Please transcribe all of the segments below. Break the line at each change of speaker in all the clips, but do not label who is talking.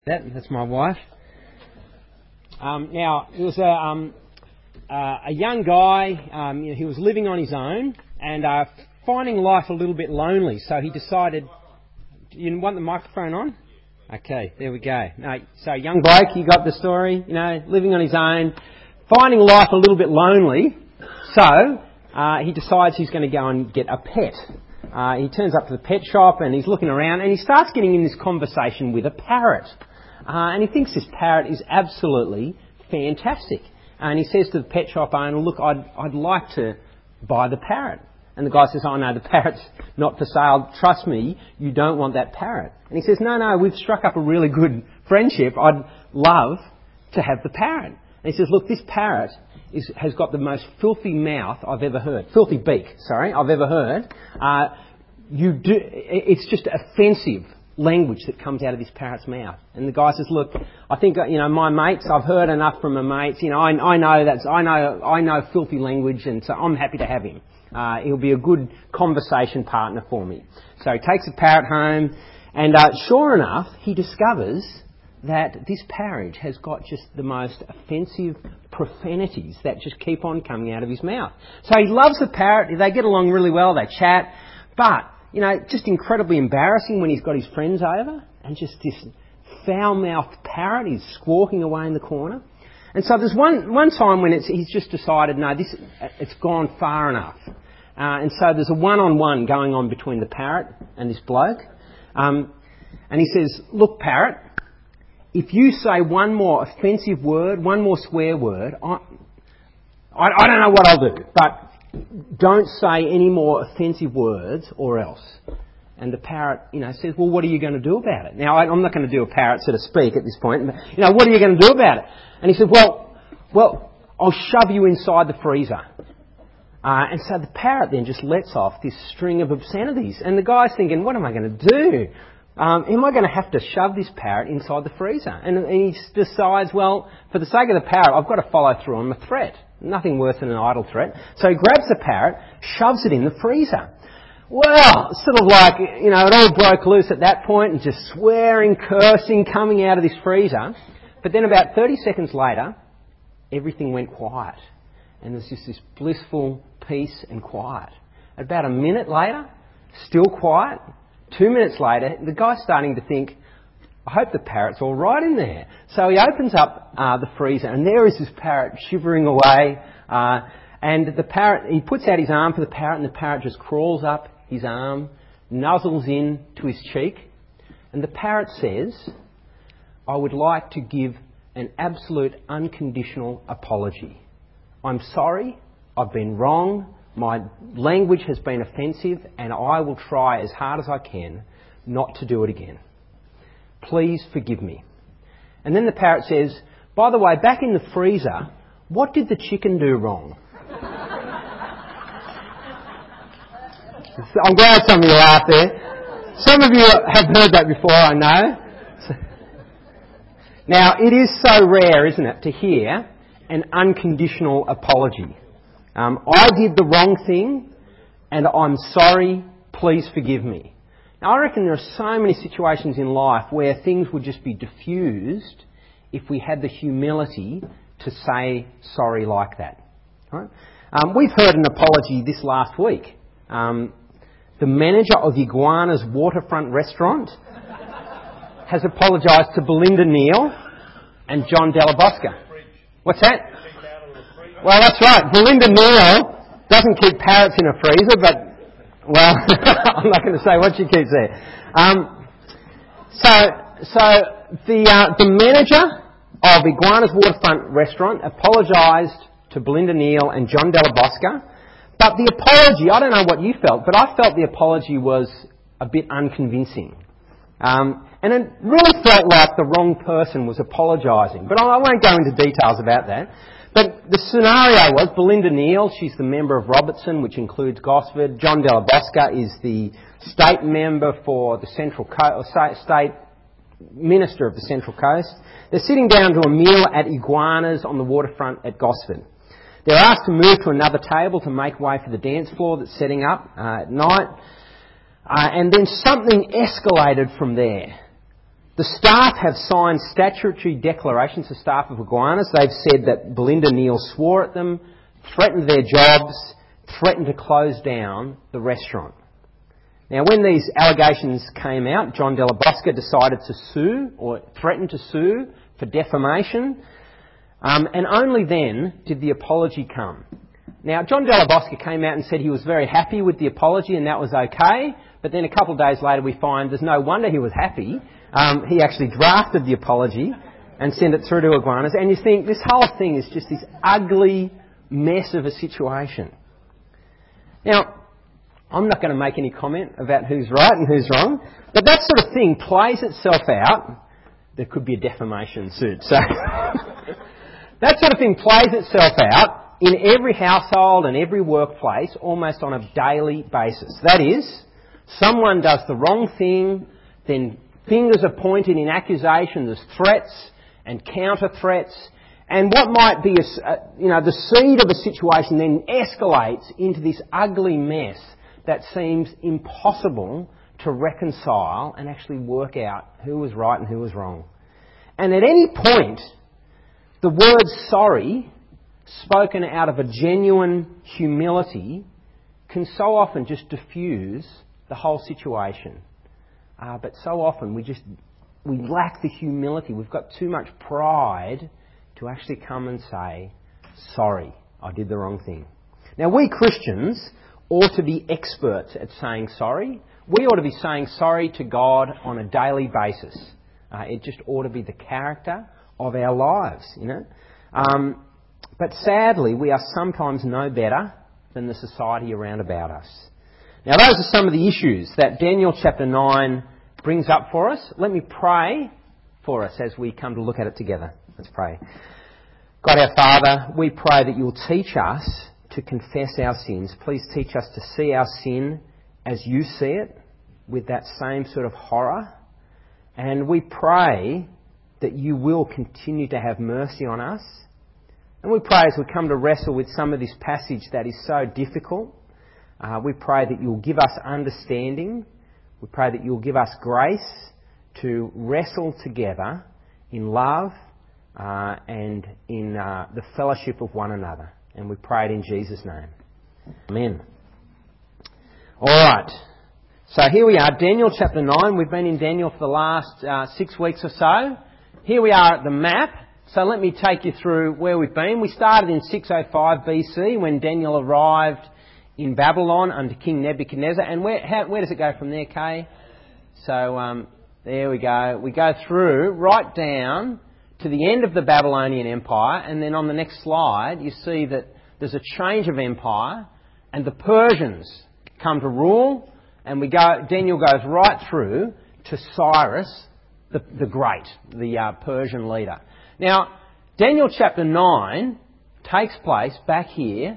That's my wife. Now, there was a young guy. He was living on his own and finding life a little bit lonely. So he decided. You want the microphone on? Okay, there we go. No, so young bloke, you got the story. Living on his own, finding life a little bit lonely. So he decides he's going to go and get a pet. He turns up to the pet shop and he's looking around and he starts getting in this conversation with a parrot. And he thinks this parrot is absolutely fantastic. And he says to the pet shop owner, look, I'd like to buy the parrot. And the guy says, oh no, the parrot's not for sale. Trust me, you don't want that parrot. And he says, no, we've struck up a really good friendship. I'd love to have the parrot. And he says, look, this parrot has got the most filthy mouth I've ever heard. Filthy beak, I've ever heard. It's just offensive language that comes out of this parrot's mouth. And the guy says, look, I think, my mates, I've heard enough from my mates. I know filthy language, and so I'm happy to have him. He'll be a good conversation partner for me. So he takes the parrot home, and sure enough, he discovers that this parrot has got just the most offensive profanities that just keep on coming out of his mouth. So he loves the parrot. They get along really well. They chat. But, just incredibly embarrassing when he's got his friends over and just this foul-mouthed parrot is squawking away in the corner. And so there's one time when he's just decided, no, it's gone far enough. And so there's a one-on-one going on between the parrot and this bloke. And he says, look, parrot, if you say one more offensive word, one more swear word, I don't know what I'll do, but don't say any more offensive words or else. And the parrot, says, well, what are you going to do about it? Now, I'm not going to do a parrot, so to speak, at this point. But, what are you going to do about it? And he said, well, I'll shove you inside the freezer. And so the parrot then just lets off this string of obscenities. And the guy's thinking, what am I going to do? Am I going to have to shove this parrot inside the freezer? And he decides, well, for the sake of the parrot, I've got to follow through on the threat. Nothing worse than an idle threat. So he grabs the parrot, shoves it in the freezer. Well, sort of like, it all broke loose at that point and just swearing, cursing, coming out of this freezer. But then about 30 seconds later, everything went quiet. And there's just this blissful peace and quiet. About a minute later, still quiet. 2 minutes later, the guy's starting to think, I hope the parrot's all right in there. So he opens up the freezer and there is this parrot shivering away. And the parrot, he puts out his arm for the parrot and the parrot just crawls up his arm, nuzzles in to his cheek. And the parrot says, I would like to give an absolute unconditional apology. I'm sorry, I've been wrong, my language has been offensive, and I will try as hard as I can not to do it again. Please forgive me. And then the parrot says, by the way, back in the freezer, what did the chicken do wrong? I'm glad some of you laughed there. Some of you have heard that before, I know. Now, it is so rare, isn't it, to hear an unconditional apology. I did the wrong thing and I'm sorry, please forgive me. Now, I reckon there are so many situations in life where things would just be diffused if we had the humility to say sorry like that. Right? We've heard an apology this last week. The manager of Iguana's waterfront restaurant has apologised to Belinda Neal and John Della Bosca. What's that? Well, that's right. Belinda Neal doesn't keep parrots in a freezer, but, well, I'm not going to say what she keeps there. So the manager of Iguana's waterfront restaurant apologised to Belinda Neal and John Della Bosca. But the apology, I don't know what you felt, but I felt the apology was a bit unconvincing. And it really felt like the wrong person was apologising. But I won't go into details about that. But the scenario was Belinda Neal, she's the member of Robertson, which includes Gosford. John Della Bosca is the state member for the Central Coast, state minister of the Central Coast. They're sitting down to a meal at Iguana's on the waterfront at Gosford. They're asked to move to another table to make way for the dance floor that's setting up at night. And then something escalated from there. The The staff have signed statutory declarations, the staff of Aquinas. They've said that Belinda Neal swore at them, threatened their jobs, threatened to close down the restaurant. Now, when these allegations came out, John Della Bosca decided to sue, or threatened to sue, for defamation, and only then did the apology come. Now, John Della Bosca came out and said he was very happy with the apology and that was okay, but then a couple of days later we find there's no wonder he was happy. He actually drafted the apology and sent it through to Aquinas, and you think this whole thing is just this ugly mess of a situation. Now, I'm not going to make any comment about who's right and who's wrong, but that sort of thing plays itself out. There could be a defamation suit. So that sort of thing plays itself out in every household and every workplace almost on a daily basis. That is, someone does the wrong thing, then fingers are pointed in accusation, there's threats and counter-threats, and what might be the seed of a situation then escalates into this ugly mess that seems impossible to reconcile and actually work out who was right and who was wrong. And at any point, the word sorry, spoken out of a genuine humility, can so often just diffuse the whole situation. But so often we lack the humility. We've got too much pride to actually come and say, sorry, I did the wrong thing. Now, we Christians ought to be experts at saying sorry. We ought to be saying sorry to God on a daily basis. It just ought to be the character of our lives, you know. But sadly, we are sometimes no better than the society around about us. Now, those are some of the issues that Daniel chapter 9 brings up for us. Let me pray for us as we come to look at it together. Let's pray. God our Father, we pray that you'll teach us to confess our sins. Please teach us to see our sin as you see it, with that same sort of horror. And we pray that you will continue to have mercy on us. And we pray as we come to wrestle with some of this passage that is so difficult, we pray that you'll give us understanding. We pray that you'll give us grace to wrestle together in love and in the fellowship of one another. And we pray it in Jesus' name. Amen. All right. So here we are, Daniel chapter 9. We've been in Daniel for the last 6 weeks or so. Here we are at the map. So let me take you through where we've been. We started in 605 BC when Daniel arrived in Babylon under King Nebuchadnezzar. And where does it go from there, Kay? So there we go. We go through right down to the end of the Babylonian Empire, and then on the next slide you see that there's a change of empire and the Persians come to rule, and Daniel goes right through to Cyrus the Great, the Persian leader. Now, Daniel chapter 9 takes place back here,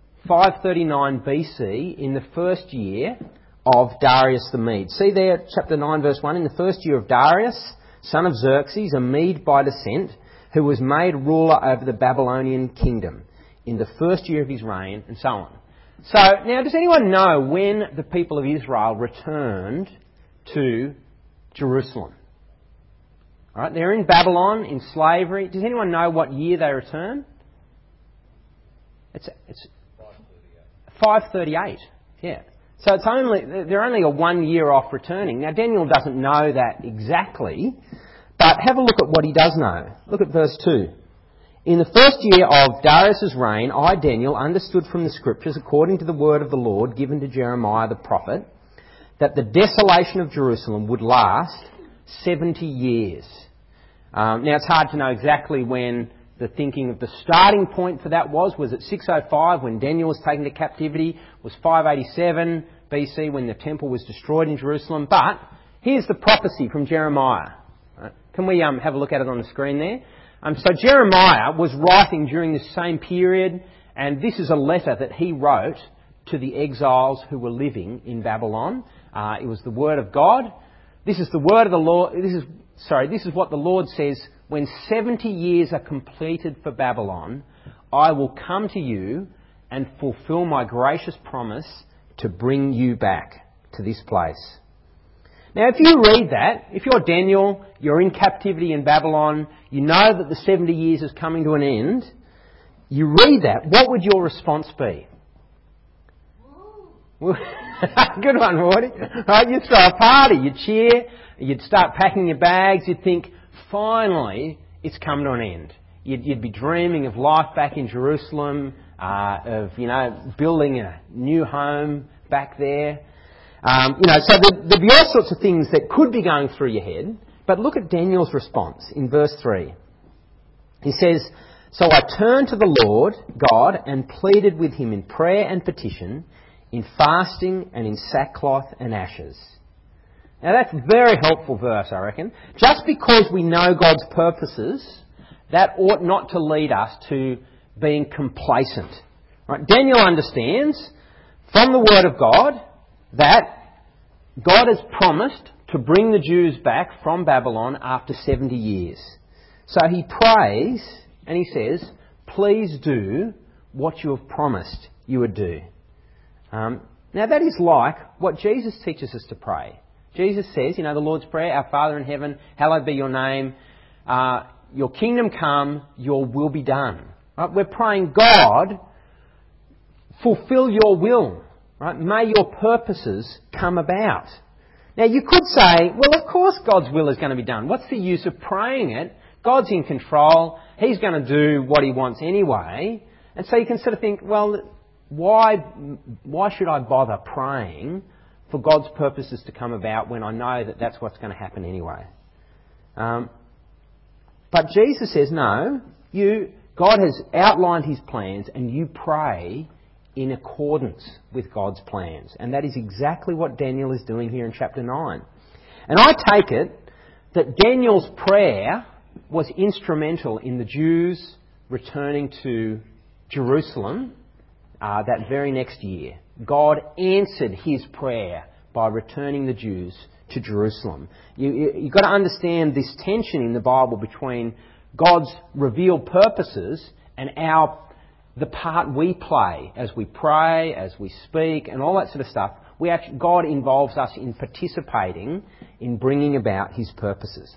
539 BC, in the first year of Darius the Mede. See there, chapter 9 verse 1, in the first year of Darius, son of Xerxes, a Mede by descent, who was made ruler over the Babylonian kingdom in the first year of his reign, and so on. So, now, does anyone know when the people of Israel returned to Jerusalem? All right, they're in Babylon, in slavery. Does anyone know what year they returned? It's 538. Yeah. So they're only a 1 year off returning. Now, Daniel doesn't know that exactly, but have a look at what he does know. Look at verse 2. In the first year of Darius' reign, I, Daniel, understood from the Scriptures, according to the word of the Lord given to Jeremiah the prophet, that the desolation of Jerusalem would last 70 years. Now, it's hard to know exactly when the thinking of the starting point for that was. Was it 605 when Daniel was taken to captivity? Was 587 BC when the temple was destroyed in Jerusalem? But here's the prophecy from Jeremiah. Right. Can we have a look at it on the screen there? So Jeremiah was writing during this same period, and this is a letter that he wrote to the exiles who were living in Babylon. It was the word of God. This is the word of the Lord. This is what the Lord says. When 70 years are completed for Babylon, I will come to you and fulfill my gracious promise to bring you back to this place. Now, if you read that, if you're Daniel, you're in captivity in Babylon, you know that the 70 years is coming to an end, you read that, what would your response be? Good one, Morty. Right, you'd throw a party, you'd cheer, you'd start packing your bags, you'd think, finally, it's come to an end. You'd be dreaming of life back in Jerusalem, of, building a new home back there. So there'd be all sorts of things that could be going through your head. But look at Daniel's response in verse 3. He says, "So I turned to the Lord God and pleaded with him in prayer and petition, in fasting and in sackcloth and ashes." Now that's a very helpful verse, I reckon. Just because we know God's purposes, that ought not to lead us to being complacent. Right? Daniel understands from the Word of God that God has promised to bring the Jews back from Babylon after 70 years. So he prays and he says, "Please do what you have promised you would do." Now that is like what Jesus teaches us to pray. Jesus says, the Lord's Prayer, "Our Father in heaven, hallowed be your name. Your kingdom come, your will be done." Right? We're praying, God, fulfill your will. Right? May your purposes come about. Now you could say, well, of course God's will is going to be done. What's the use of praying it? God's in control. He's going to do what he wants anyway. And so you can sort of think, well, why should I bother praying for God's purposes to come about when I know that that's what's going to happen anyway? But Jesus says, no, God has outlined his plans and you pray in accordance with God's plans. And that is exactly what Daniel is doing here in chapter 9. And I take it that Daniel's prayer was instrumental in the Jews returning to Jerusalem that very next year. God answered his prayer by returning the Jews to Jerusalem. You've got to understand this tension in the Bible between God's revealed purposes and the part we play as we pray, as we speak, and all that sort of stuff. God involves us in participating in bringing about his purposes.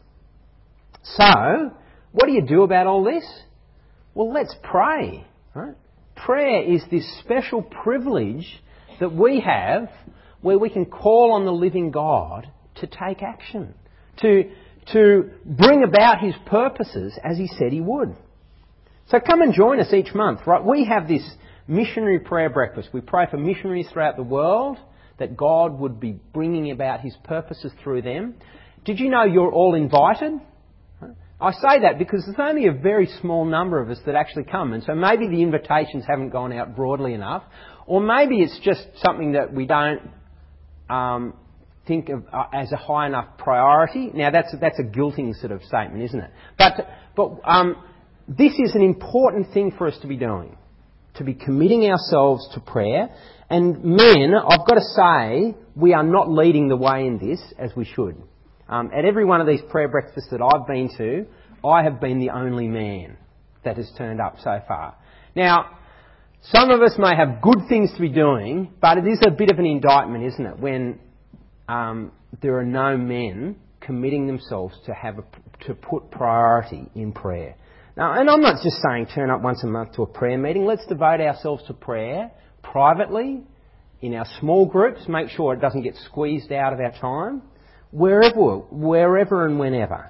So, what do you do about all this? Well, let's pray. Right? Prayer is this special privilege that we have where we can call on the living God to take action, to bring about his purposes as he said he would. So come and join us each month, right? We have this missionary prayer breakfast. We pray for missionaries throughout the world that God would be bringing about his purposes through them. Did you know you're all invited? I say that because there's only a very small number of us that actually come, and so maybe the invitations haven't gone out broadly enough, or maybe it's just something that we don't think of as a high enough priority. Now that's a guilting sort of statement, isn't it? But this is an important thing for us to be doing, to be committing ourselves to prayer. And men, I've got to say, we are not leading the way in this as we should. At every one of these prayer breakfasts that I've been to, I have been the only man that has turned up so far. Now, some of us may have good things to be doing, but it is a bit of an indictment, isn't it, when there are no men committing themselves to put priority in prayer. Now, and I'm not just saying turn up once a month to a prayer meeting. Let's devote ourselves to prayer privately, in our small groups. Make sure it doesn't get squeezed out of our time. Wherever and whenever.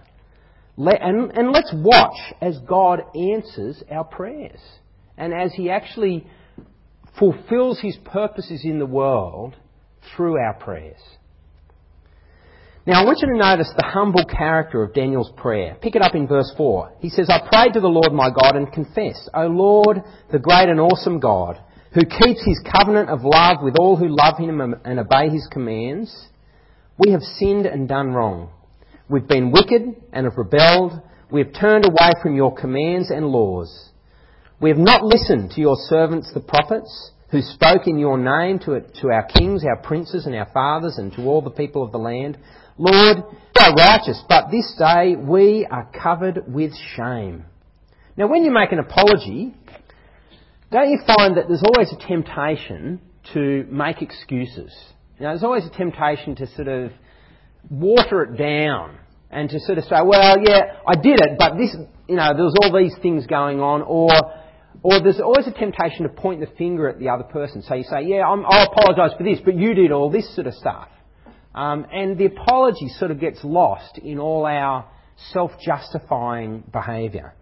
And let's watch as God answers our prayers. And as he actually fulfills his purposes in the world through our prayers. Now I want you to notice the humble character of Daniel's prayer. Pick it up in verse 4. He says, "I prayed to the Lord my God and confessed, O Lord, the great and awesome God, who keeps his covenant of love with all who love him and obey his commands. We have sinned and done wrong. We've been wicked and have rebelled. We have turned away from your commands and laws. We have not listened to your servants the prophets, who spoke in your name to our kings, our princes and our fathers, and to all the people of the land. Lord, you are righteous, but this day we are covered with shame." Now when you make an apology, don't you find that there's always a temptation to make excuses? There's always a temptation to sort of water it down and to sort of say, well, yeah, I did it, but this, there was all these things going on, or there's always a temptation to point the finger at the other person. So you say, yeah, I apologise for this, but you did all this sort of stuff. And the apology sort of gets lost in all our self-justifying behaviour.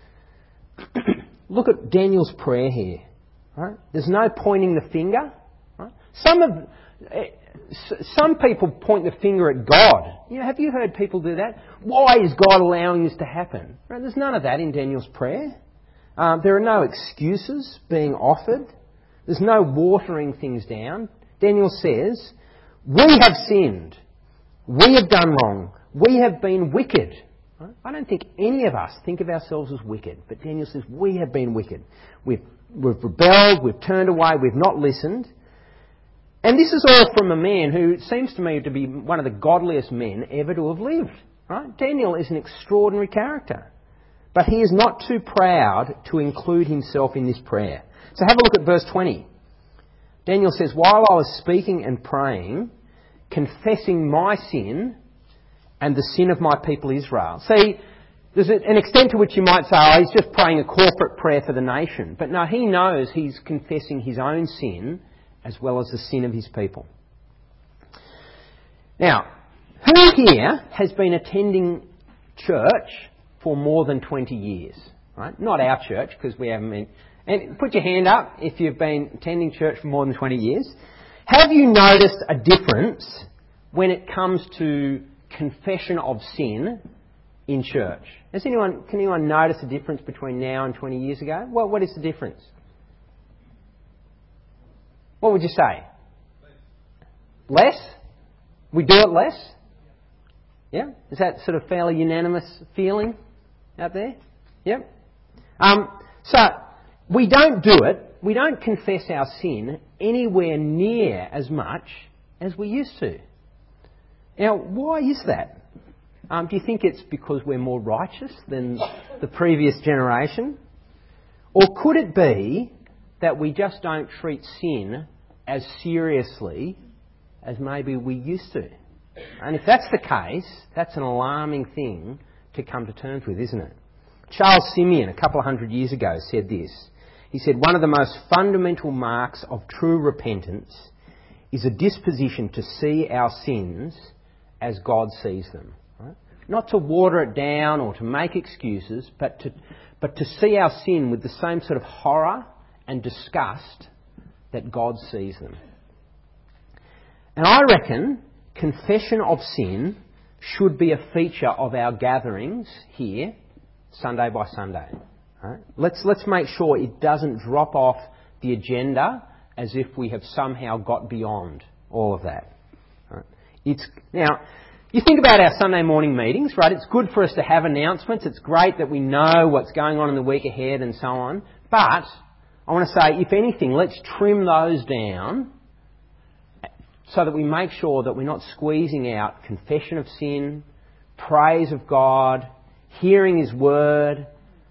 Look at Daniel's prayer here. Right? There's no pointing the finger. Right? Some people point the finger at God. Have you heard people do that? Why is God allowing this to happen? Right? There's none of that in Daniel's prayer. There are no excuses being offered. There's no watering things down. Daniel says, we have sinned. We have done wrong. We have been wicked. Right? I don't think any of us think of ourselves as wicked, but Daniel says we have been wicked. We've rebelled, we've turned away, we've not listened. And this is all from a man who seems to me to be one of the godliest men ever to have lived. Right? Daniel is an extraordinary character. But he is not too proud to include himself in this prayer. So have a look at verse 20. Daniel says, while I was speaking and praying, confessing my sin and the sin of my people Israel. See, there's an extent to which you might say, oh, he's just praying a corporate prayer for the nation. But no, he knows he's confessing his own sin as well as the sin of his people. Now, who here has been attending church for more than 20 years? Right? Not our church, because we haven't been... And put your hand up if you've been attending church for more than 20 years. Have you noticed a difference when it comes to confession of sin in church? Can anyone notice a difference between now and 20 years ago? What is the difference? What would you say? Less? We do it less? Yeah? Is that sort of fairly unanimous feeling out there? Yep. So, we don't do it, we don't confess our sin anywhere near as much as we used to. Now, why is that? Do you think it's because we're more righteous than the previous generation? Or could it be that we just don't treat sin as seriously as maybe we used to? And if that's the case, that's an alarming thing to come to terms with, isn't it? Charles Simeon, a couple of hundred years ago, said this. He said, one of the most fundamental marks of true repentance is a disposition to see our sins as God sees them. Right? Not to water it down or to make excuses, but to see our sin with the same sort of horror and disgust that God sees them. And I reckon confession of sin should be a feature of our gatherings here, Sunday by Sunday. Right? Let's make sure it doesn't drop off the agenda as if we have somehow got beyond all of that. Right? Now, you think about our Sunday morning meetings, right? It's good for us to have announcements. It's great that we know what's going on in the week ahead and so on. But I want to say, if anything, let's trim those down so that we make sure that we're not squeezing out confession of sin, praise of God, hearing His Word.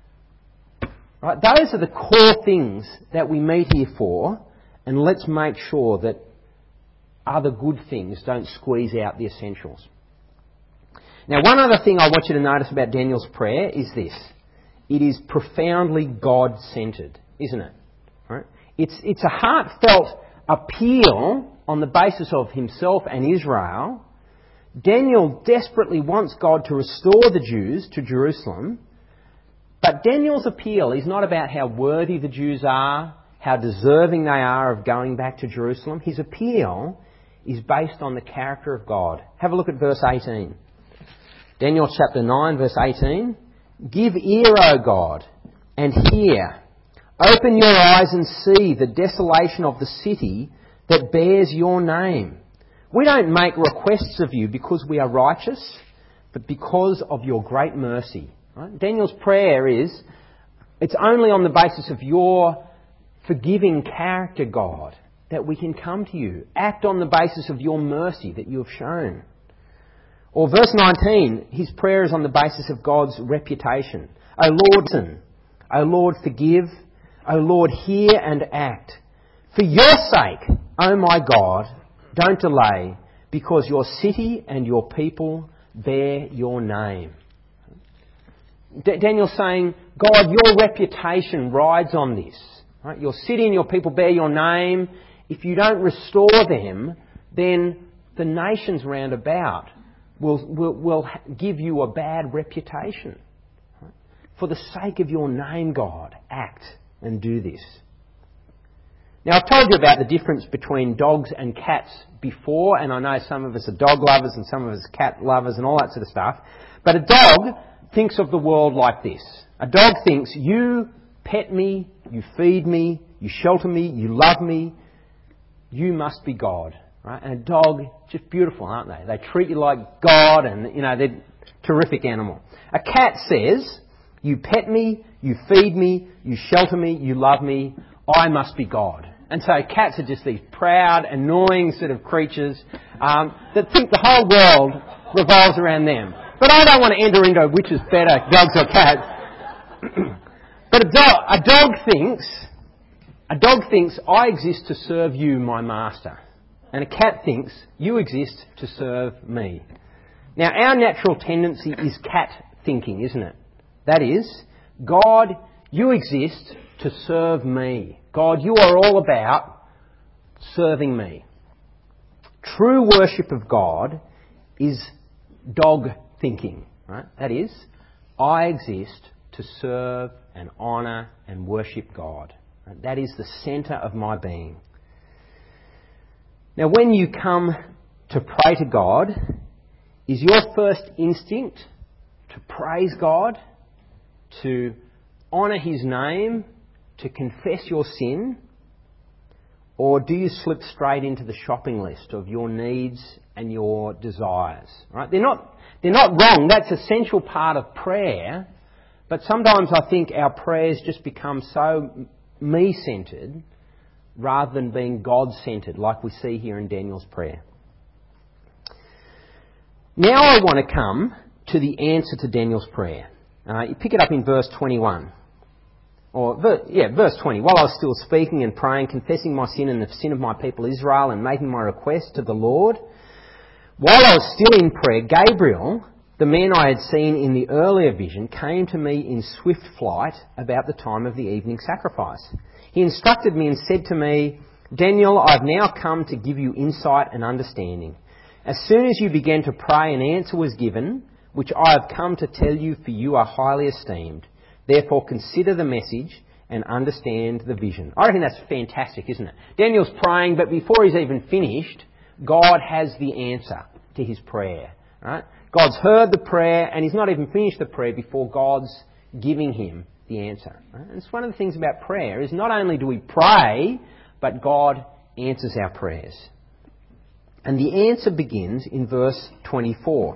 Right? Those are the core things that we meet here for, and let's make sure that other good things don't squeeze out the essentials. Now, one other thing I want you to notice about Daniel's prayer is this. It is profoundly God-centred, isn't it? Right? It's a heartfelt appeal on the basis of himself and Israel. Daniel desperately wants God to restore the Jews to Jerusalem. But Daniel's appeal is not about how worthy the Jews are, how deserving they are of going back to Jerusalem. His appeal is based on the character of God. Have a look at verse 18. Daniel chapter 9, verse 18. Give ear, O God, and hear. Open your eyes and see the desolation of the city that bears your name. We don't make requests of you because we are righteous, but because of your great mercy. Right? Daniel's prayer is, it's only on the basis of your forgiving character, God, that we can come to you. Act on the basis of your mercy that you have shown. Or verse 19, his prayer is on the basis of God's reputation. O Lord, listen. O Lord, forgive. O Lord, hear and act. For your sake, O my God, don't delay. because your city and your people bear your name. Daniel's saying, God, your reputation rides on this. Right? Your city and your people bear your name. If you don't restore them, then the nations round about will give you a bad reputation. Right? For the sake of your name, God, act and do this. Now, I've told you about the difference between dogs and cats before, and I know some of us are dog lovers and some of us are cat lovers and all that sort of stuff. But a dog thinks of the world like this. A dog thinks, you pet me, you feed me, you shelter me, you love me, you must be God. Right? And a dog, just beautiful, aren't they? They treat you like God and, they're a terrific animal. A cat says, you pet me, you feed me, you shelter me, you love me, I must be God. And so cats are just these proud, annoying sort of creatures that think the whole world revolves around them. But I don't want to enter into which is better, dogs or cats. But a dog thinks, I exist to serve you, my master. And a cat thinks, you exist to serve me. Now, our natural tendency is cat thinking, isn't it? That is, God, you exist to serve me. God, you are all about serving me. True worship of God is dog thinking, right? That is, I exist to serve and honour and worship God. Right? That is the centre of my being. Now, when you come to pray to God, is your first instinct to praise God, to honour His name, to confess your sin? Or do you slip straight into the shopping list of your needs and your desires? Right? They're not wrong. That's an essential part of prayer. But sometimes I think our prayers just become so me-centred rather than being God-centred, like we see here in Daniel's prayer. Now I want to come to the answer to Daniel's prayer. You pick it up in verse 21. Verse 20. While I was still speaking and praying, confessing my sin and the sin of my people Israel and making my request to the Lord, while I was still in prayer, Gabriel, the man I had seen in the earlier vision, came to me in swift flight about the time of the evening sacrifice. He instructed me and said to me, Daniel, I've now come to give you insight and understanding. As soon as you began to pray, an answer was given, which I have come to tell you, for you are highly esteemed. Therefore, consider the message and understand the vision. I reckon that's fantastic, isn't it? Daniel's praying, but before he's even finished, God has the answer to his prayer. Right? God's heard the prayer, and he's not even finished the prayer before God's giving him the answer. Right? And it's one of the things about prayer, is not only do we pray, but God answers our prayers. And the answer begins in verse 24.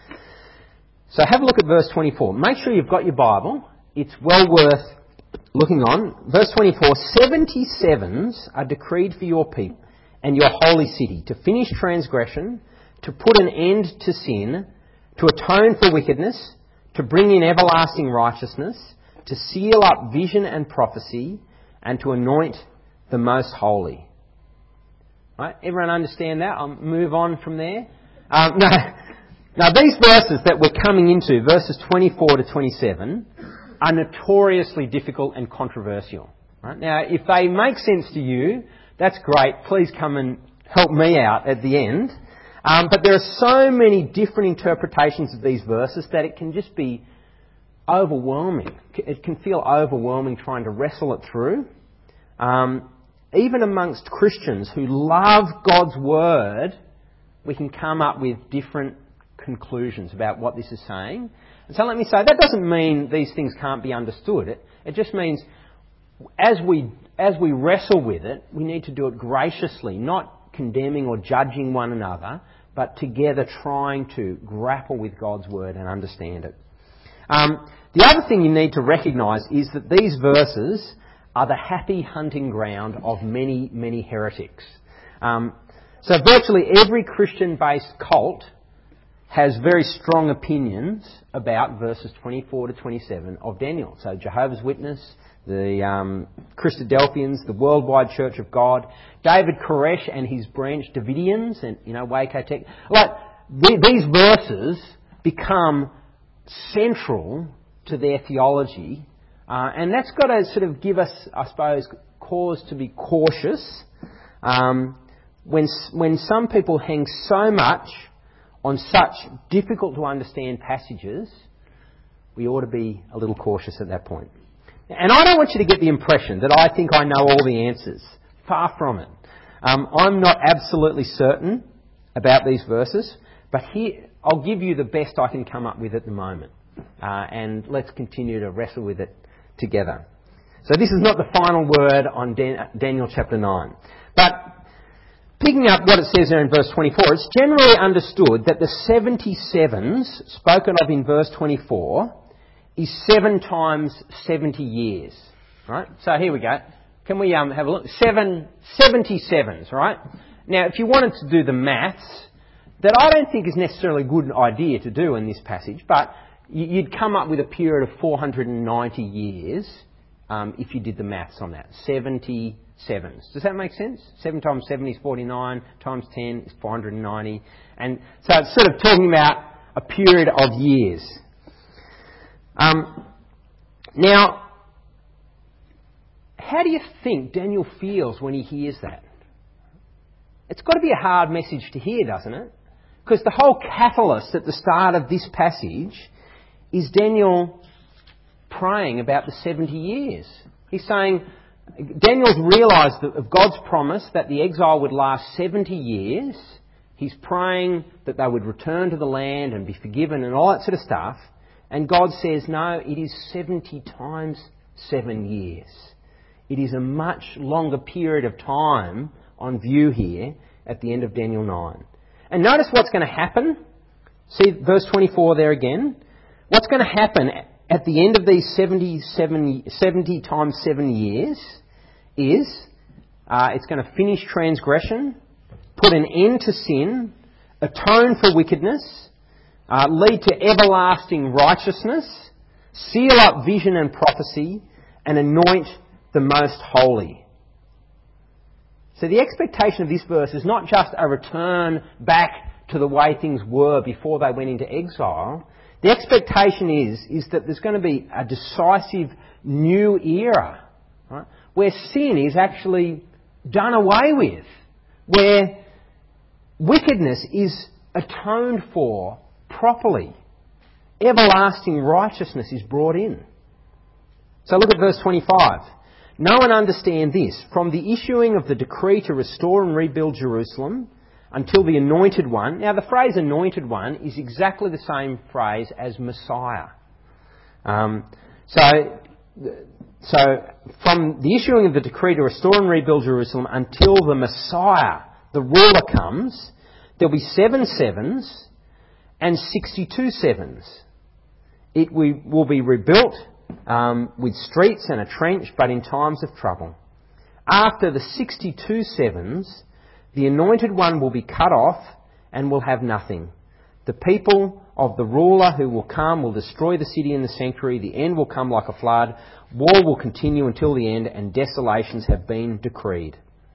So have a look at verse 24. Make sure you've got your Bible. It's well worth looking on. Verse 24, 77s are decreed for your people and your holy city to finish transgression, to put an end to sin, to atone for wickedness, to bring in everlasting righteousness, to seal up vision and prophecy, and to anoint the most holy. Right? Everyone understand that? I'll move on from there. Now, these verses that we're coming into, verses 24 to 27, are notoriously difficult and controversial. Right? Now, if they make sense to you, that's great. Please come and help me out at the end. But there are so many different interpretations of these verses that it can just be overwhelming. It can feel overwhelming trying to wrestle it through. Even amongst Christians who love God's Word, we can come up with different conclusions about what this is saying. And so let me say, that doesn't mean these things can't be understood. It just means as we wrestle with it, we need to do it graciously, not condemning or judging one another, but together trying to grapple with God's Word and understand it. The other thing you need to recognise is that these verses are the happy hunting ground of many, many heretics. So virtually every Christian-based cult has very strong opinions about verses 24 to 27 of Daniel. So Jehovah's Witness, the Christadelphians, the Worldwide Church of God, David Koresh and his branch Davidians, and Waco Tech. Like these verses become central to their theology, and that's got to sort of give us, I suppose, cause to be cautious when some people hang so much on such difficult to understand passages. We ought to be a little cautious at that point. And I don't want you to get the impression that I think I know all the answers. Far from it. I'm not absolutely certain about these verses, but here I'll give you the best I can come up with at the moment. And let's continue to wrestle with it together. So this is not the final word on Daniel chapter 9. But picking up what it says there in verse 24, it's generally understood that the 77s spoken of in verse 24 is 7 times 70 years. Right? So here we go. Can we have a look? 77s, right? Now, if you wanted to do the maths, that I don't think is necessarily a good idea to do in this passage, but you'd come up with a period of 490 years if you did the maths on that. 77s. Does that make sense? 7 times 70 is 49, times 10 is 490. And so it's sort of talking about a period of years. Now, how do you think Daniel feels when he hears that? It's got to be a hard message to hear, doesn't it? Because the whole catalyst at the start of this passage is Daniel praying about the 70 years. He's saying, Daniel's realised of God's promise that the exile would last 70 years. He's praying that they would return to the land and be forgiven and all that sort of stuff. And God says, no, it is 70 times 7 years. It is a much longer period of time on view here at the end of Daniel 9. And notice what's going to happen. See verse 24 there again. What's going to happen at the end of these 70 times 7 years is it's going to finish transgression, put an end to sin, atone for wickedness, lead to everlasting righteousness, seal up vision and prophecy, and anoint the most holy. So the expectation of this verse is not just a return back to the way things were before they went into exile. The expectation is that there's going to be a decisive new era, right, where sin is actually done away with, where wickedness is atoned for properly. Everlasting righteousness is brought in. So look at verse 25. Know and understand this. From the issuing of the decree to restore and rebuild Jerusalem until the Anointed One. Now the phrase Anointed One is exactly the same phrase as Messiah. So from the issuing of the decree to restore and rebuild Jerusalem until the Messiah, the ruler, comes, there'll be 7 sevens and 62 sevens. It will be rebuilt with streets and a trench, but in times of trouble. After the 62 sevens, the Anointed One will be cut off and will have nothing. The people of the ruler who will come will destroy the city and the sanctuary. The end will come like a flood. War will continue until the end, and desolations have been decreed.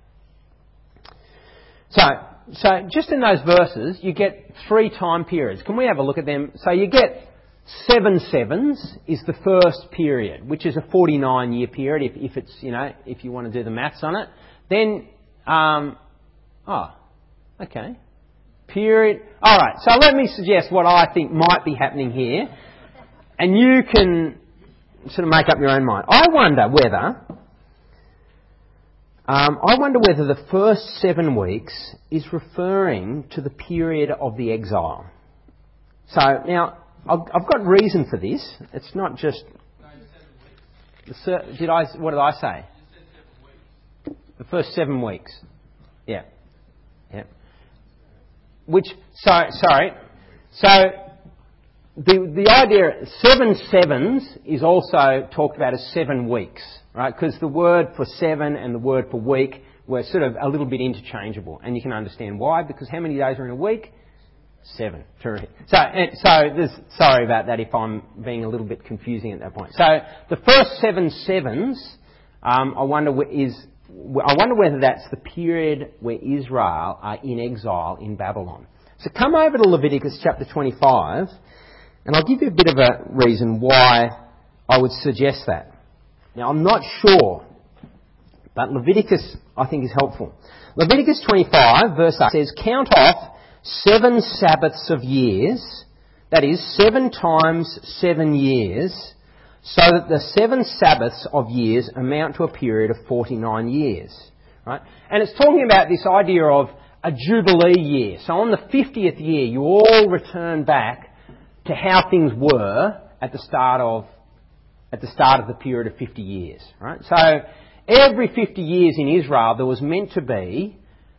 So just in those verses, you get 3 time periods. Can we have a look at them? So you get 7 sevens is the first period, which is a 49-year period if it's, if you want to do the maths on it. Then, okay. Period. All right, so let me suggest what I think might be happening here, and you can sort of make up your own mind. I wonder whether the first 7 weeks is referring to the period of the exile. So now, I've got reason for this. It's not just. What did I say? The first 7 weeks. Yeah. Sorry. So the idea 7 sevens is also talked about as 7 weeks, right? Because the word for 7 and the word for week were sort of a little bit interchangeable, and you can understand why. Because how many days are in a week? 7. Terrific. Sorry about that if I'm being a little bit confusing at that point. So the first 7 sevens, I wonder whether that's the period where Israel are in exile in Babylon. So come over to Leviticus chapter 25, and I'll give you a bit of a reason why I would suggest that. Now, I'm not sure, but Leviticus, I think, is helpful. Leviticus 25, verse 8 says, "Count off 7 Sabbaths of years, that is, 7 times 7 years, so that the 7 Sabbaths of years amount to a period of 49 years." Right? And it's talking about this idea of a Jubilee year. So on the 50th year, you all return back to how things were at the start of the period of 50 years. Right? So every 50 years in Israel, there was meant to be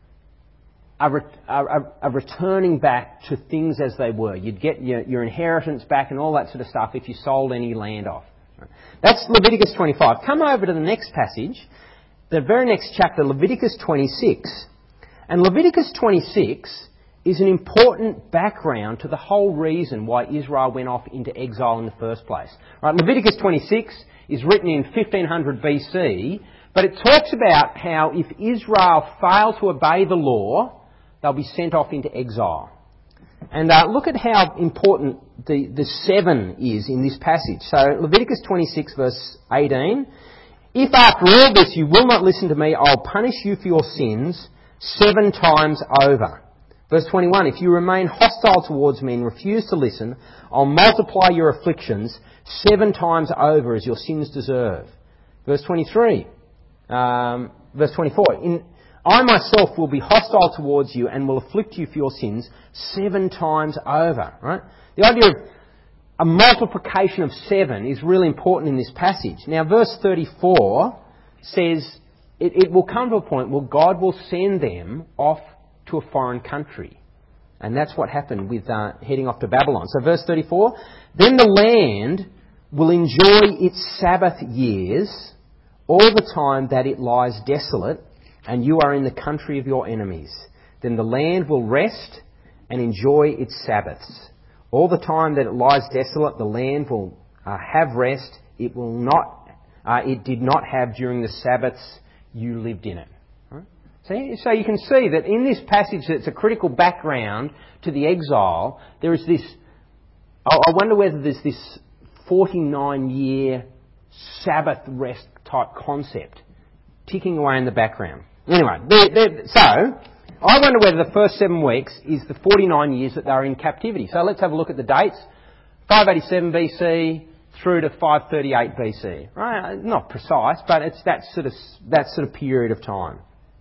a returning back to things as they were. You'd get your inheritance back and all that sort of stuff if you sold any land off. That's Leviticus 25. Come over to the next passage, the very next chapter, Leviticus 26. And Leviticus 26 is an important background to the whole reason why Israel went off into exile in the first place. Right, Leviticus 26 is written in 1500 BC, but it talks about how if Israel fail to obey the law, they'll be sent off into exile. And look at how important the 7 is in this passage. So Leviticus 26 verse 18, "If after all this you will not listen to me, I'll punish you for your sins 7 times over." Verse 21, "If you remain hostile towards me and refuse to listen, I'll multiply your afflictions 7 times over as your sins deserve." Verse 23, verse 24, "I myself will be hostile towards you and will afflict you for your sins 7 times over." Right? The idea of a multiplication of 7 is really important in this passage. Now, verse 34 says it will come to a point where God will send them off to a foreign country. And that's what happened with heading off to Babylon. So verse 34, "Then the land will enjoy its Sabbath years all the time that it lies desolate, and you are in the country of your enemies. Then the land will rest and enjoy its Sabbaths. All the time that it lies desolate, the land will have rest. It did not have during the Sabbaths you lived in it." Right? So you can see that in this passage that's a critical background to the exile, there is this, I wonder whether there's this 49-year Sabbath rest type concept ticking away in the background. Anyway, so I wonder whether the first 7 weeks is the 49 years that they're in captivity. So let's have a look at the dates. 587 BC through to 538 BC. Right? Not precise, but it's that sort of period of time.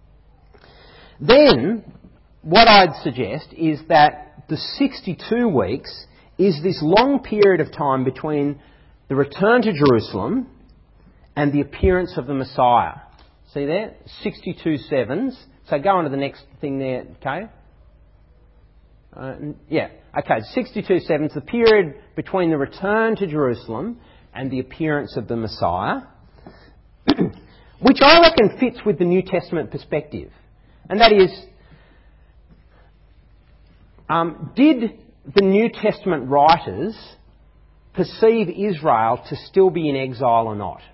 Then, what I'd suggest is that the 62 weeks is this long period of time between the return to Jerusalem and the appearance of the Messiah. See there? 62 sevens. So go on to the next thing there, okay? Okay, 62 sevens, the period between the return to Jerusalem and the appearance of the Messiah, which I reckon fits with the New Testament perspective. And that is, did the New Testament writers perceive Israel to still be in exile or not?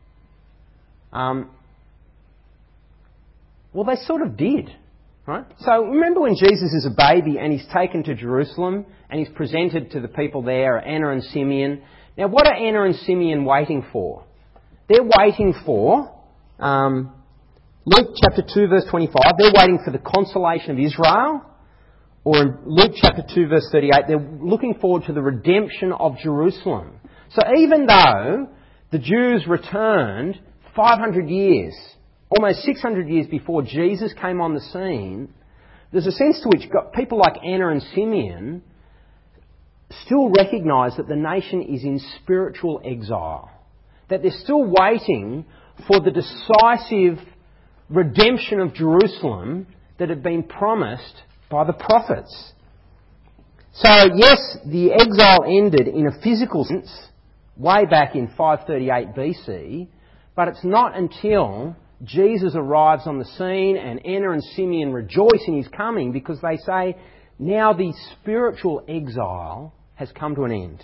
Well, they sort of did, right? So remember when Jesus is a baby and he's taken to Jerusalem and he's presented to the people there, Anna and Simeon. Now, what are Anna and Simeon waiting for? They're waiting for, Luke chapter 2 verse 25, they're waiting for the consolation of Israel. Or in Luke chapter 2 verse 38, they're looking forward to the redemption of Jerusalem. So even though the Jews returned 500 years, almost 600 years before Jesus came on the scene, there's a sense to which people like Anna and Simeon still recognise that the nation is in spiritual exile. That they're still waiting for the decisive redemption of Jerusalem that had been promised by the prophets. So yes, the exile ended in a physical sense way back in 538 BC, but it's not until Jesus arrives on the scene and Anna and Simeon rejoice in his coming because they say, Now the spiritual exile has come to an end.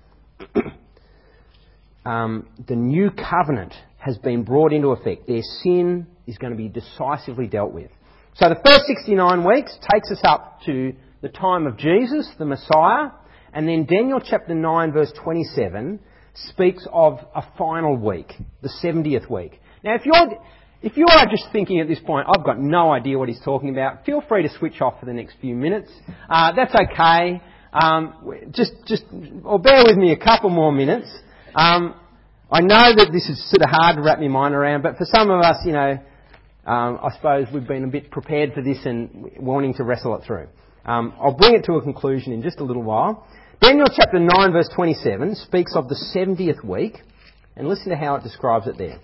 The new covenant has been brought into effect. Their sin is going to be decisively dealt with. So the first 69 weeks takes us up to the time of Jesus, the Messiah, and then Daniel chapter 9 verse 27 speaks of a final week, the 70th week. Now if you are just thinking at this point, I've got no idea what he's talking about, feel free to switch off for the next few minutes. That's okay. Or bear with me a couple more minutes. I know that this is sort of hard to wrap my mind around, but for some of us, I suppose we've been a bit prepared for this and wanting to wrestle it through. I'll bring it to a conclusion in just a little while. Daniel chapter 9 verse 27 speaks of the 70th week, and listen to how it describes it there.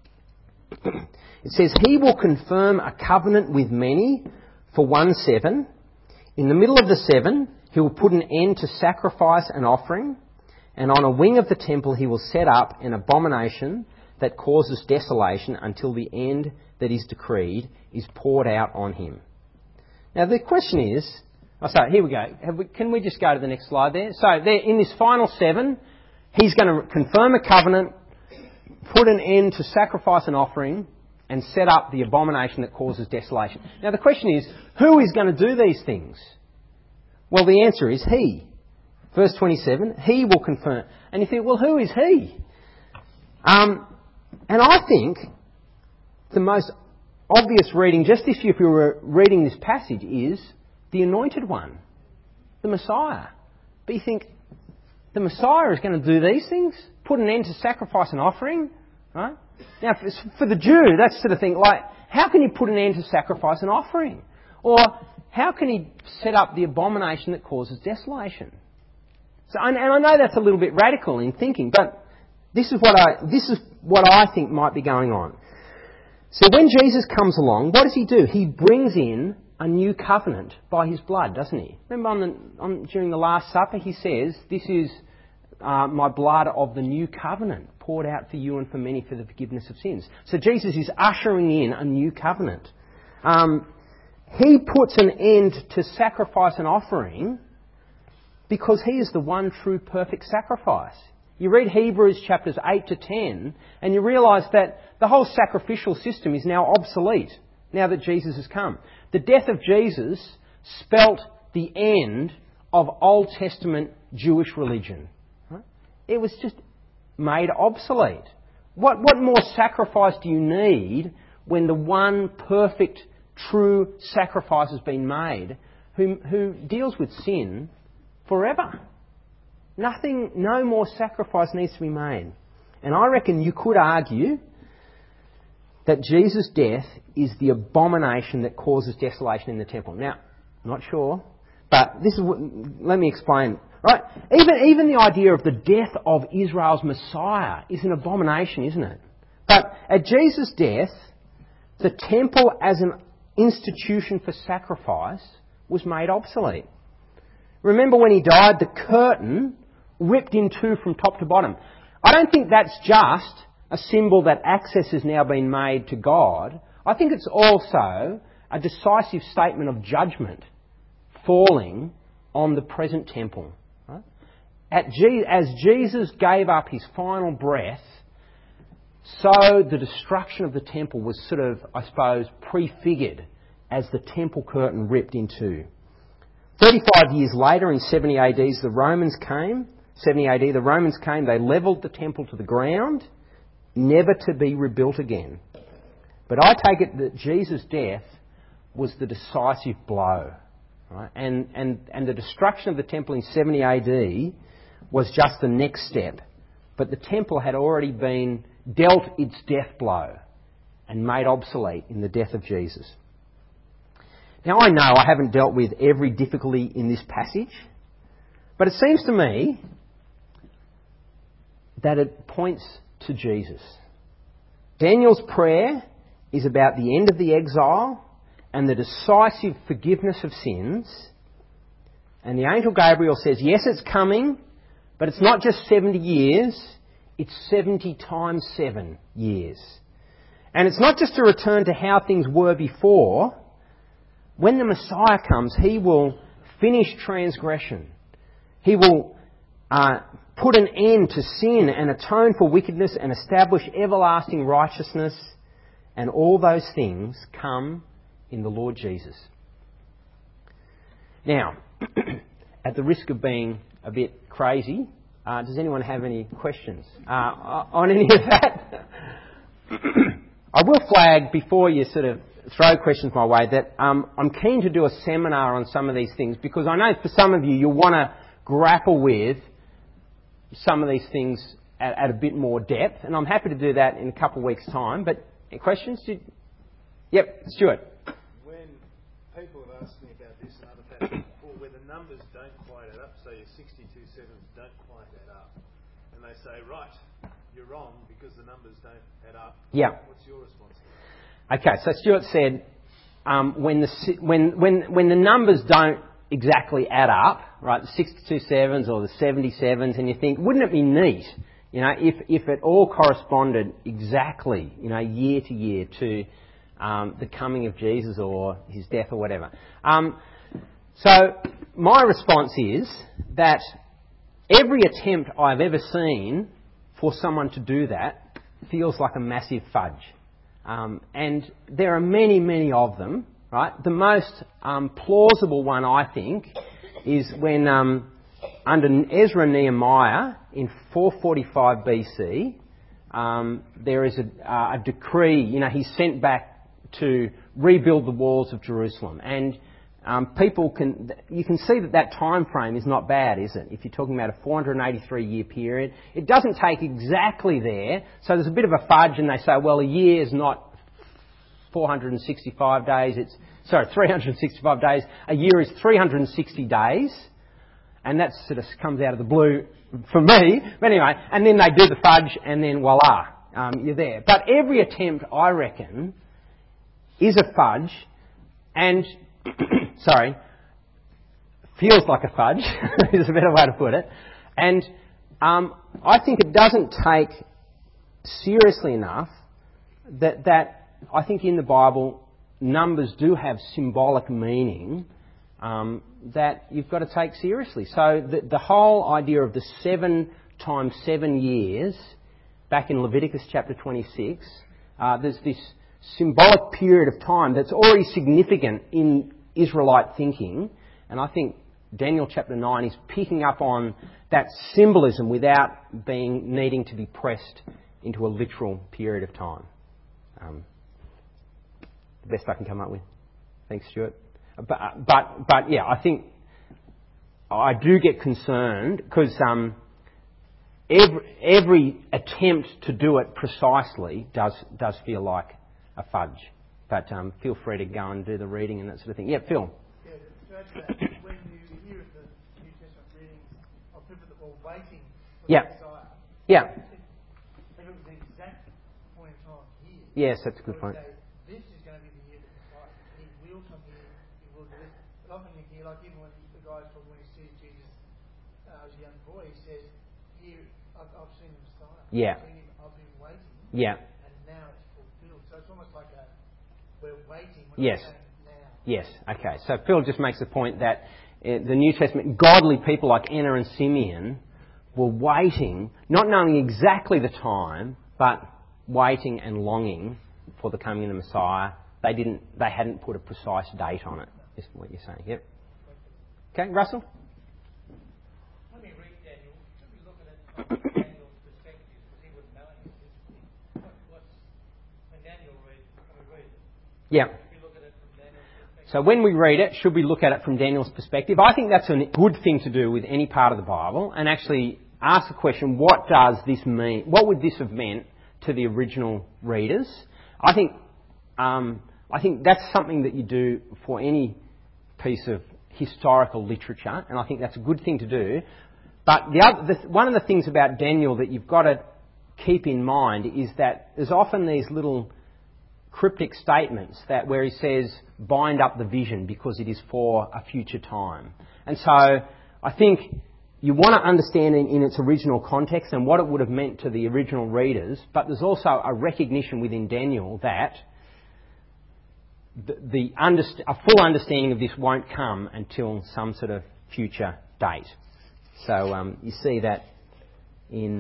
It says, "He will confirm a covenant with many for 1 7. In the middle of the 7, he will put an end to sacrifice and offering, and on a wing of the temple he will set up an abomination that causes desolation until the end that is decreed is poured out on him." Now the question is, here we go. Can we just go to the next slide there? So there, in this final 7, he's going to confirm a covenant, put an end to sacrifice and offering, and set up the abomination that causes desolation. Now the question is, who is going to do these things? Well, the answer is he. Verse 27, he will confirm. And you think, well, who is he? And I think the most obvious reading, just if you were reading this passage, is the Anointed One, the Messiah. But you think, the Messiah is going to do these things? Put an end to sacrifice and offering? Right? Now, for the Jew, that's sort of thing, like, how can he put an end to sacrifice and offering? Or how can he set up the abomination that causes desolation? So, and I know that's a little bit radical in thinking, but this is what I think might be going on. So when Jesus comes along, what does he do? He brings in a new covenant by his blood, doesn't he? Remember during the Last Supper, he says, "This is my blood of the new covenant, poured out for you and for many for the forgiveness of sins." So Jesus is ushering in a new covenant. He puts an end to sacrifice and offering because he is the one true perfect sacrifice. You read Hebrews chapters 8 to 10 and you realise that the whole sacrificial system is now obsolete now that Jesus has come. The death of Jesus spelt the end of Old Testament Jewish religion. Right? It was just made obsolete. What more sacrifice do you need when the one perfect, true sacrifice has been made who deals with sin forever? No more sacrifice needs to be made. And I reckon you could argue that Jesus' death is the abomination that causes desolation in the temple. Now, I'm not sure, but let me explain. Right? Even the idea of the death of Israel's Messiah is an abomination, isn't it? But at Jesus' death, the temple as an institution for sacrifice was made obsolete. Remember when he died, the curtain ripped in two from top to bottom. I don't think that's just a symbol that access has now been made to God. I think it's also a decisive statement of judgment falling on the present temple. Right? As Jesus gave up his final breath, so the destruction of the temple was sort of, I suppose, prefigured as the temple curtain ripped in two. 35 years later, in 70 AD, the Romans came. 70 AD, the Romans came, they levelled the temple to the ground, never to be rebuilt again. But I take it that Jesus' death was the decisive blow. Right? And the destruction of the temple in 70 AD was just the next step. But the temple had already been dealt its death blow and made obsolete in the death of Jesus. Now I know I haven't dealt with every difficulty in this passage, but it seems to me that it points to Jesus. Daniel's prayer is about the end of the exile and the decisive forgiveness of sins. And the angel Gabriel says, yes, it's coming, but it's not just 70 years, it's 70 times 7 years. And it's not just a return to how things were before. When the Messiah comes, he will finish transgression. He will put an end to sin and atone for wickedness and establish everlasting righteousness. And all those things come in the Lord Jesus. Now, at the risk of being a bit crazy, does anyone have any questions on any of that? I will flag before you sort of throw questions my way that I'm keen to do a seminar on some of these things, because I know for some of you, you'll want to grapple with some of these things at a bit more depth, and I'm happy to do that in a couple of weeks' time. But any questions? Yep, Stuart.
When people have asked me about this and other passages before, where the numbers don't quite add up, so your 62 sevens don't quite add up, and they say, right, you're wrong because the numbers don't add up.
Yeah.
What's your response to that?
Okay, so Stuart said when the numbers don't exactly add up, right, the 62 sevens or the 77s, and you think, wouldn't it be neat, if it all corresponded exactly, year to year to the coming of Jesus or his death or whatever. So my response is that every attempt I've ever seen for someone to do that feels like a massive fudge. And there are many, many of them, right? The most plausible one, I think, is when under Ezra and Nehemiah in 445 BC, there is a decree, he's sent back to rebuild the walls of Jerusalem. And you can see that time frame is not bad, is it? If you're talking about a 483-year period, it doesn't take exactly there. So there's a bit of a fudge, and they say, well, a year is not 465 days. 365 days. A year is 360 days, and that sort of comes out of the blue for me. But anyway, and then they do the fudge, and then voila, you're there. But every attempt, I reckon, is a fudge, and feels like a fudge, is a better way to put it. And I think it doesn't take seriously enough that I think in the Bible, numbers do have symbolic meaning that you've got to take seriously. So the whole idea of the 7 times 7 years, back in Leviticus chapter 26, there's this symbolic period of time that's already significant in Israelite thinking, and I think Daniel chapter 9 is picking up on that symbolism without needing to be pressed into a literal period of time. The best I can come up with. Thanks, Stuart. But yeah, I think I do get concerned because every attempt to do it precisely does feel like a fudge. But feel free to go and do the reading and that sort of thing. Yeah, Phil.
Yeah, to add to that, when you hear the New Testament readings of people that were waiting for the Messiah, if it was the exact point in time here,
yes, that's a good point.
Say, this is going to be the year that Messiah, he will come here, he will do this. But often you hear, like even when the guy from when he sees Jesus as a young boy, he says, here, I've seen the Messiah.
Yeah.
I've been waiting.
Yeah.
And now it's fulfilled. So it's almost like we're waiting.
Yes. Yes. Okay. So Phil just makes the point that the New Testament, godly people like Anna and Simeon were waiting, not knowing exactly the time, but waiting and longing for the coming of the Messiah. They hadn't put a precise date on it, is what you're saying. Yep. Okay, Russell?
When we read Daniel, should we look at it from Daniel's perspective? Because he wouldn't know any of this. When Daniel reads, when we read it,
yeah.
should we look at it from Daniel's perspective?
So when we read it, should we look at it from Daniel's perspective? I think that's a good thing to do with any part of the Bible, and actually ask the question, what does this mean? What would this have meant to the original readers? I think that's something that you do for any piece of historical literature, and I think that's a good thing to do. But one of the things about Daniel that you've got to keep in mind is that there's often these little cryptic statements where he says, bind up the vision because it is for a future time. And so I think you want to understand it in its original context and what it would have meant to the original readers, but there's also a recognition within Daniel that a full understanding of this won't come until some sort of future date. So you see that in,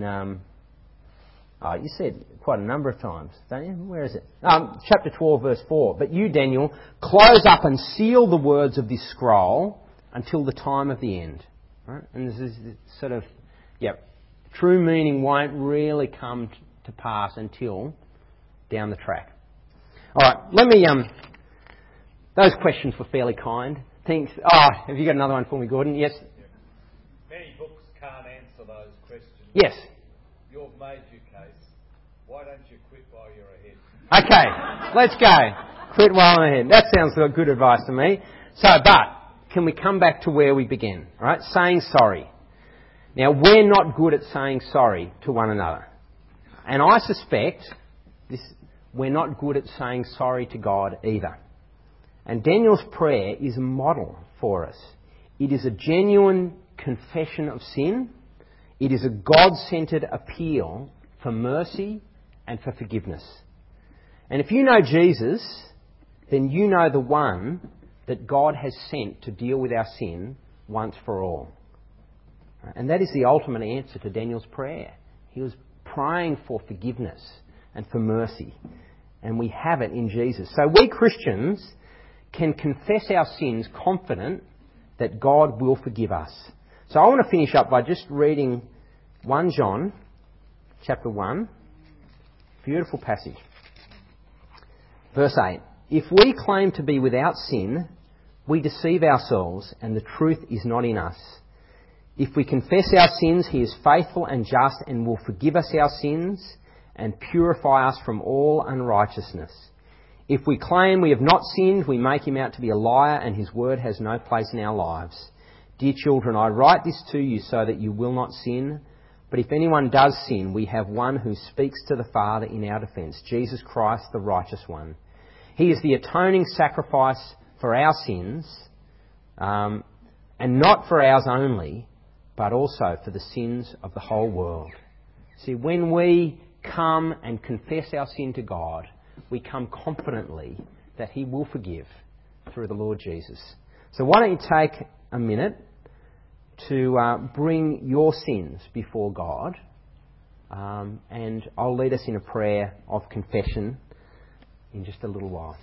you said quite a number of times, don't you? Where is it? Chapter 12, verse 4. But you, Daniel, close up and seal the words of this scroll until the time of the end. Right? And this is sort of, true meaning won't really come to pass until down the track. All right, let me, those questions were fairly kind. Thanks. Have you got another one for me, Gordon? Yes?
Many books can't answer those questions.
Yes.
You've made your case. Why don't you quit while you're ahead?
Okay, let's go. Quit while I'm ahead. That sounds like good advice to me. So, but, can we come back to where we began? Right? Saying sorry. Now, we're not good at saying sorry to one another. And I suspect we're not good at saying sorry to God either. And Daniel's prayer is a model for us. It is a genuine confession of sin. It is a God-centred appeal for mercy and for forgiveness. And if you know Jesus, then you know the one that God has sent to deal with our sin once for all. And that is the ultimate answer to Daniel's prayer. He was praying for forgiveness and for mercy. And we have it in Jesus. So we Christians can confess our sins confident that God will forgive us. So I want to finish up by just reading 1 John chapter 1. Beautiful passage. Verse 8. If we claim to be without sin, we deceive ourselves and the truth is not in us. If we confess our sins, He is faithful and just and will forgive us our sins and purify us from all unrighteousness. If we claim we have not sinned, we make Him out to be a liar and His word has no place in our lives. Dear children, I write this to you so that you will not sin. But if anyone does sin, we have one who speaks to the Father in our defence, Jesus Christ, the righteous one. He is the atoning sacrifice for our sins, and not for ours only, but also for the sins of the whole world. See, when we come and confess our sin to God, we come confidently that He will forgive through the Lord Jesus. So why don't you take a minute to bring your sins before God, and I'll lead us in a prayer of confession in just a little while.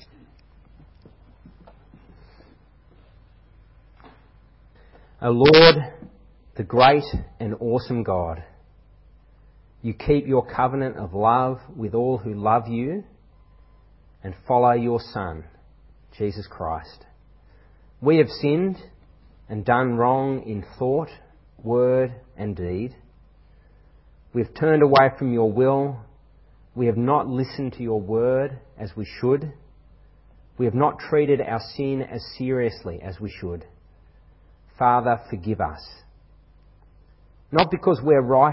O Lord, the great and awesome God, you keep your covenant of love with all who love you and follow your Son, Jesus Christ. We have sinned and done wrong in thought, word and deed. We have turned away from your will. We have not listened to your word as we should. We have not treated our sin as seriously as we should. Father, forgive us. Not because we're right